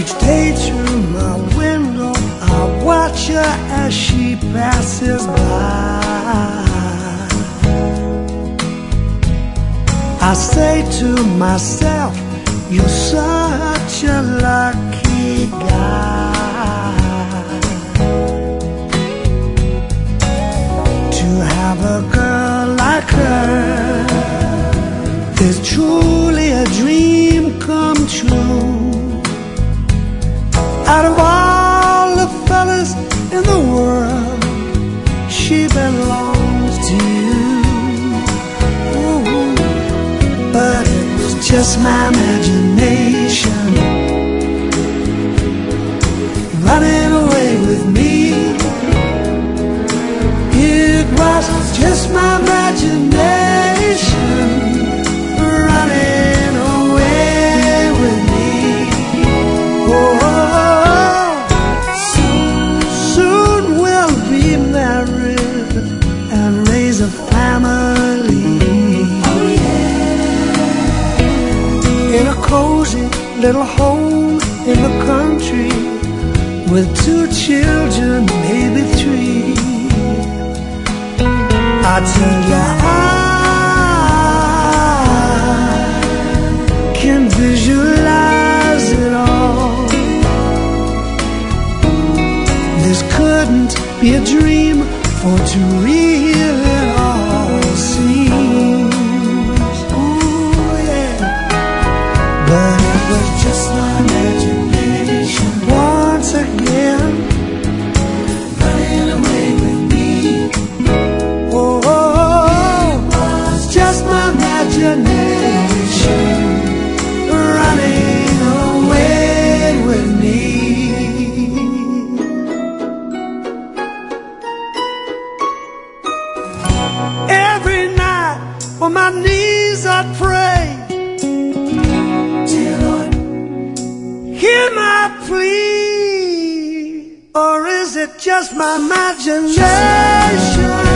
Each day through my window I watch her as she passes by. I say to myself, you're such a lucky guy to have a girl like her. Is truly a dream come true. Out of all the fellas in the world, she belongs to you. Ooh, but it was just my imagination running away with me. It was just my imagination running away with me. Oh, soon we'll be married and raise a family. Oh, yeah. In a cozy little home in the country with 2 children, maybe 3. I tell you, I can visualize it all. This couldn't be a dream, for too real it all seems. Ooh, yeah. But it was just my imagination once again running away with me. Oh, it was just my imagination running away with me. Every night on my knees I pray, dear Lord, hear my plea. Or is it just my imagination